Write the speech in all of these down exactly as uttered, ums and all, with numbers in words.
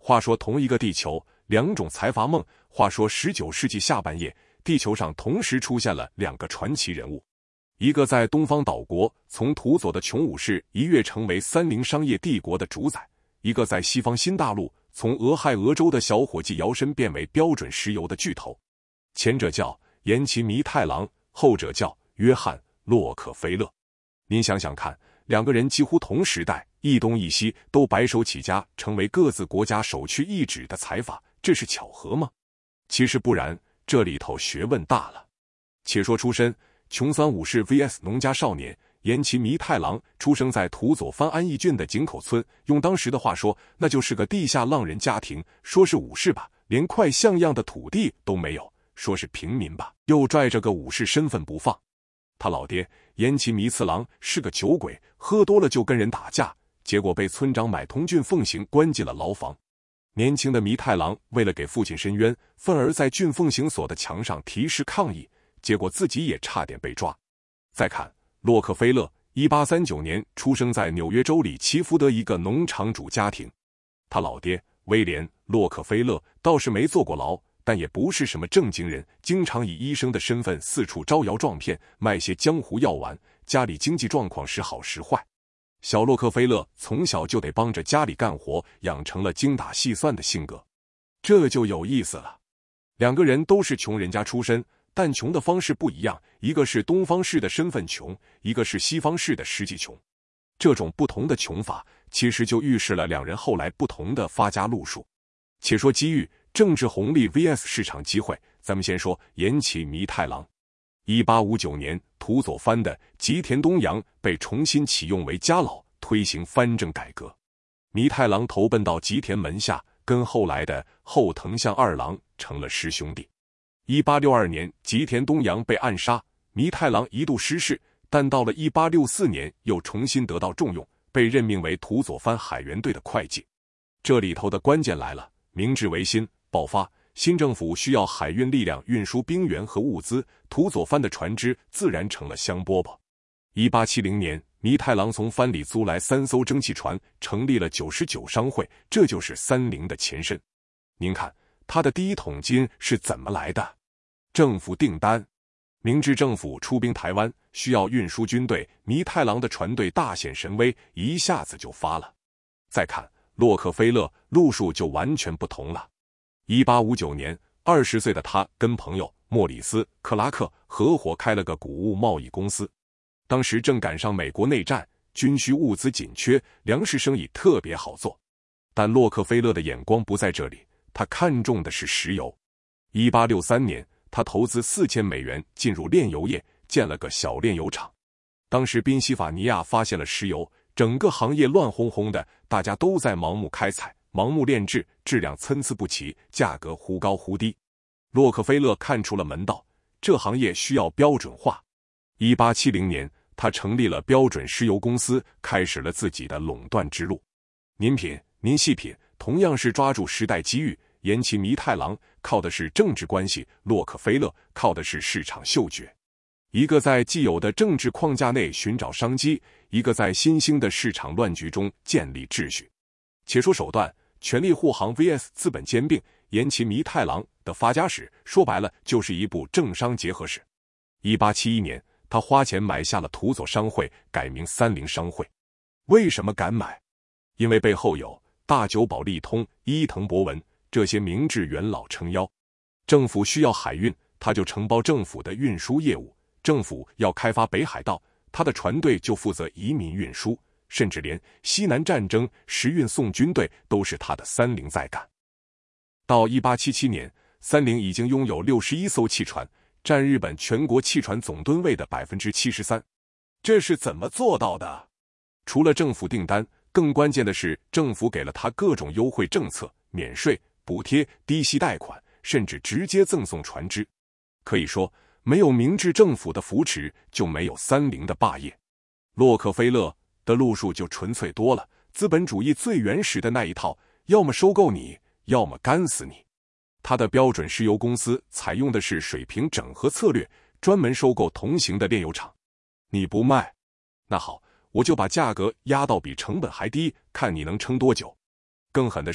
话说同一个地球，两种财阀梦。话说十九世纪下半叶，地球上同时出现了两个传奇人物，一个在东方岛国从土佐的穷武士一跃成为三菱商业帝国的主宰，一个在西方新大陆从俄亥俄州的小伙计摇身变为标准石油的巨头。前者叫岩崎弥太郎，后者叫约翰·洛克菲勒。您想想看，两个人几乎同时代，一东一西，都白手起家，成为各自国家首屈一指的财阀，这是巧合吗？其实不然，这里头学问大了。且说出身，穷酸武士 V S 农家少年岩崎弥太郎出生在土佐藩安艺郡的井口村，用当时的话说，那就是个地下浪人家庭。说是武士吧，连块像样的土地都没有；说是平民吧，又拽着个武士身份不放。他老爹岩崎弥次郎是个酒鬼，喝多了就跟人打架，结果被村长买通郡奉行，关进了牢房。年轻的弥太郎为了给父亲伸冤，愤而在郡奉行所的墙上题诗抗议，结果自己也差点被抓。再看洛克菲勒，一八三九年出生在纽约州里奇福德一个农场主家庭。他老爹威廉·洛克菲勒倒是没坐过牢，但也不是什么正经人，经常以医生的身份四处招摇撞骗，卖些江湖药丸，家里经济状况时好时坏。小洛克菲勒从小就得帮着家里干活，养成了精打细算的性格。这就有意思了，两个人都是穷人家出身，但穷的方式不一样，一个是东方式的身份穷，一个是西方式的实际穷。这种不同的穷法，其实就预示了两人后来不同的发家路数。且说机遇、政治红利 V S 市场机会，咱们先说岩崎弥太郎。一八五九年，土佐藩的吉田东洋被重新启用为家老，推行藩政改革。弥太郎投奔到吉田门下，跟后来的后藤象二郎成了师兄弟。一八六二年，吉田东洋被暗杀，弥太郎一度失势，但到了一八六四年又重新得到重用，被任命为土佐藩海员队的会计。这里头的关键来了，明治维新爆发，新政府需要海运力量运输兵员和物资，土佐藩的船只自然成了香饽饽。一八七零年，弥太郎从藩里租来三艘蒸汽船，成立了九十九商会，这就是三菱的前身。您看他的第一桶金是怎么来的？政府订单。明治政府出兵台湾，需要运输军队，弥太郎的船队大显神威，一下子就发了。再看洛克菲勒，路数就完全不同了。一八五九年，二十岁的他跟朋友莫里斯·克拉克合伙开了个谷物贸易公司。当时正赶上美国内战，军需物资紧缺，粮食生意特别好做。但洛克菲勒的眼光不在这里，他看中的是石油。一八六三年，他投资四千美元进入炼油业，建了个小炼油厂。当时宾夕法尼亚发现了石油，整个行业乱哄哄的，大家都在盲目开采，盲目炼制，质量参差不齐，价格忽高忽低。洛克菲勒看出了门道，这行业需要标准化。一八七零年，他成立了标准石油公司，开始了自己的垄断之路。您品，您细品，同样是抓住时代机遇，岩崎弥太郎靠的是政治关系，洛克菲勒靠的是市场嗅觉。一个在既有的政治框架内寻找商机，一个在新兴的市场乱局中建立秩序。且说手段，权力护航 V S 资本兼并，岩崎弥太郎的发家史，说白了就是一部政商结合史。一八七一年，他花钱买下了土佐商会，改名三菱商会。为什么敢买？因为背后有大久保利通、伊藤博文这些明治元老撑腰。政府需要海运，他就承包政府的运输业务；政府要开发北海道，他的船队就负责移民运输，甚至连西南战争时运送军队都是他的三菱在干。到一八七七年，三菱已经拥有六十一艘汽船，占日本全国汽船总吨位的 百分之七十三。 这是怎么做到的？除了政府订单，更关键的是政府给了他各种优惠政策，免税、补贴、低息贷款，甚至直接赠送船只。可以说，没有明治政府的扶持，就没有三菱的霸业。洛克菲勒的路数就纯粹多了，资本主义最原始的那一套，要么收购你，要么干死你。他的标准石油公司采用的是水平整合策略，专门收购同行的炼油厂。你不卖，那好，我就把价格压到比成本还低，看你能撑多久。更狠的是，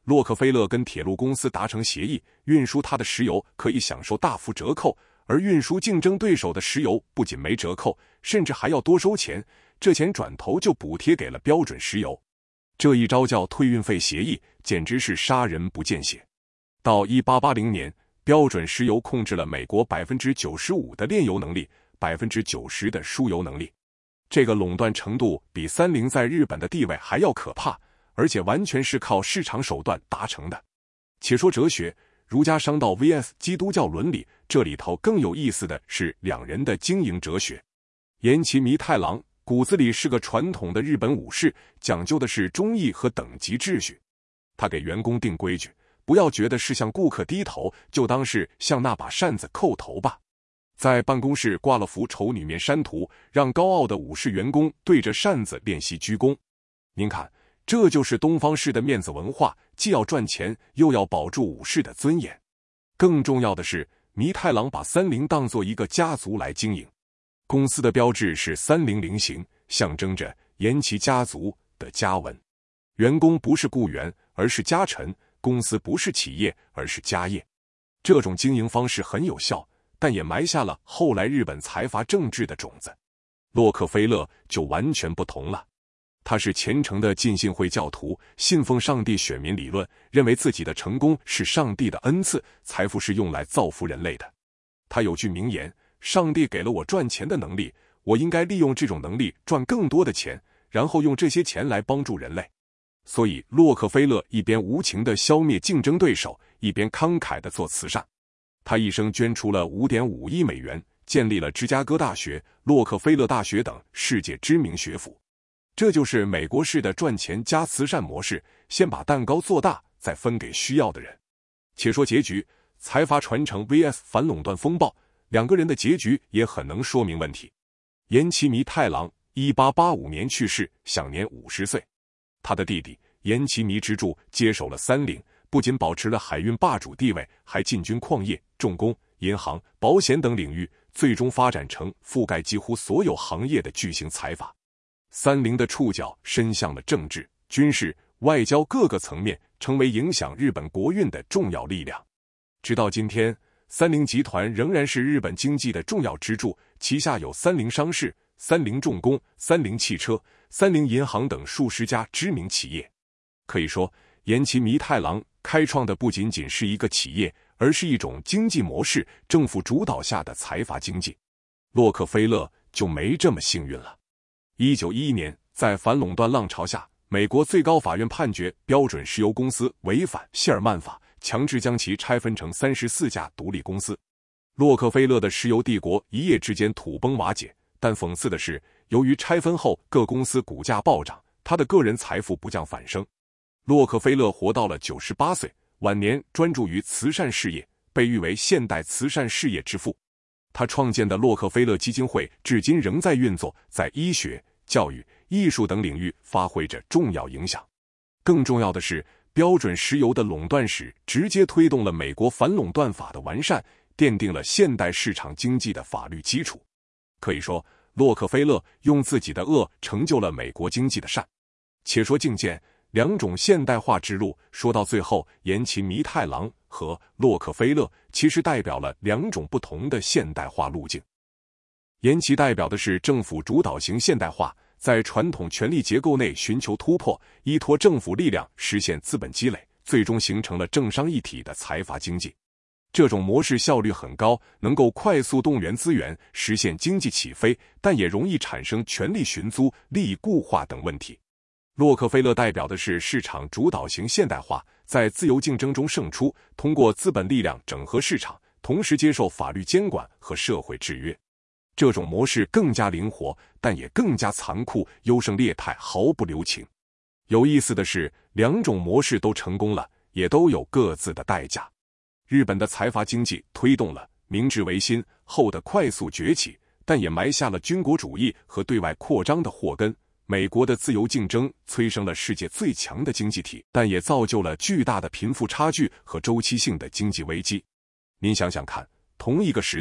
洛克菲勒跟铁路公司达成协议，运输他的石油可以享受大幅折扣，而运输竞争对手的石油不仅没折扣，甚至还要多收钱，这钱转头就补贴给了标准石油。这一招叫退运费协议，简直是杀人不见血。到一八八零年，标准石油控制了美国 百分之九十五 的炼油能力， 百分之九十 的输油能力。这个垄断程度比三菱在日本的地位还要可怕，而且完全是靠市场手段达成的。且说哲学，儒家商道 V S 基督教伦理，这里头更有意思的是两人的经营哲学。岩崎弥太郎骨子里是个传统的日本武士，讲究的是忠义和等级秩序。他给员工定规矩，不要觉得是向顾客低头，就当是向那把扇子叩头吧。在办公室挂了幅丑女面山图，让高傲的武士员工对着扇子练习鞠躬。您看，这就是东方式的面子文化，既要赚钱，又要保住武士的尊严。更重要的是，弥太郎把三菱当作一个家族来经营。公司的标志是三菱菱形，象征着岩崎家族的家纹。员工不是雇员，而是家臣；公司不是企业，而是家业。这种经营方式很有效，但也埋下了后来日本财阀政治的种子。洛克菲勒就完全不同了，他是虔诚的浸信会教徒，信奉上帝选民理论，认为自己的成功是上帝的恩赐，财富是用来造福人类的。他有句名言，上帝给了我赚钱的能力，我应该利用这种能力赚更多的钱，然后用这些钱来帮助人类。所以洛克菲勒一边无情地消灭竞争对手，一边慷慨地做慈善。他一生捐出了 五点五亿美元，建立了芝加哥大学、洛克菲勒大学等世界知名学府。这就是美国式的赚钱加慈善模式，先把蛋糕做大，再分给需要的人。且说结局，财阀传承 V S 反垄断风暴，两个人的结局也很能说明问题。岩崎弥太郎一八八五年去世，享年五十岁。他的弟弟岩崎弥之助接手了三菱，不仅保持了海运霸主地位，还进军矿业、重工、银行、保险等领域，最终发展成覆盖几乎所有行业的巨型财阀。三菱的触角伸向了政治、军事、外交各个层面，成为影响日本国运的重要力量。直到今天，三菱集团仍然是日本经济的重要支柱，旗下有三菱商事、三菱重工、三菱汽车、三菱银行等数十家知名企业。可以说，岩崎弥太郎开创的不仅仅是一个企业，而是一种经济模式，政府主导下的财阀经济。洛克菲勒就没这么幸运了。一九一一年，在反垄断浪潮下，美国最高法院判决标准石油公司违反谢尔曼法，强制将其拆分成三十四家独立公司。洛克菲勒的石油帝国一夜之间土崩瓦解，但讽刺的是，由于拆分后各公司股价暴涨，他的个人财富不降反升。洛克菲勒活到了九十八岁，晚年专注于慈善事业，被誉为现代慈善事业之父。他创建的洛克菲勒基金会至今仍在运作，在医学、教育、艺术等领域发挥着重要影响。更重要的是，标准石油的垄断史直接推动了美国反垄断法的完善，奠定了现代市场经济的法律基础。可以说，洛克菲勒用自己的恶成就了美国经济的善。且说近见，两种现代化之路，说到最后，岩崎弥太郎和洛克菲勒其实代表了两种不同的现代化路径。岩崎代表的是政府主导型现代化，在传统权力结构内寻求突破，依托政府力量实现资本积累，最终形成了政商一体的财阀经济。这种模式效率很高，能够快速动员资源，实现经济起飞，但也容易产生权力寻租、利益固化等问题。洛克菲勒代表的是市场主导型现代化，在自由竞争中胜出，通过资本力量整合市场，同时接受法律监管和社会制约。这种模式更加灵活，但也更加残酷，优胜劣汰，毫不留情。有意思的是，两种模式都成功了，也都有各自的代价。日本的财阀经济推动了明治维新后的快速崛起，但也埋下了军国主义和对外扩张的祸根。美国的自由竞争催生了世界最强的经济体，但也造就了巨大的贫富差距和周期性的经济危机。您想想看，同一个时代